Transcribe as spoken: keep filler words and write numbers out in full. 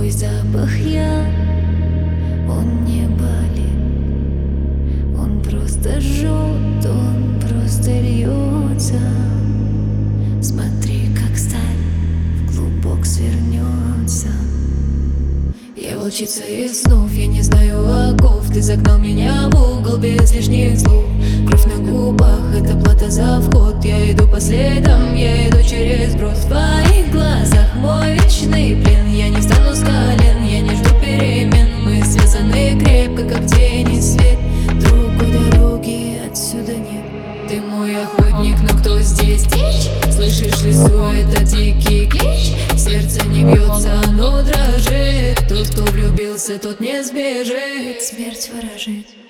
Твой запах я, он не болит, он просто жжет, он просто льется. Смотри, как сталь в клубок свернется. Я волчица из снов, я не знаю оков. Ты загнал меня в угол без лишних слов. Кровь на губах, это плата за вход. Я иду по следам, я иду через брод. В твоих глазах мой вечный плен. Я не встану с колен, я не жду перемен. Мы связаны крепко, как тень и свет. Другой дороги отсюда нет. Ты мой охотник, но кто здесь дичь? Слышишь, лесу это дикий клич. Сердце не бьется, оно дрожит. Тот, кто влюбился, тот не сбежит. Смерть ворожит.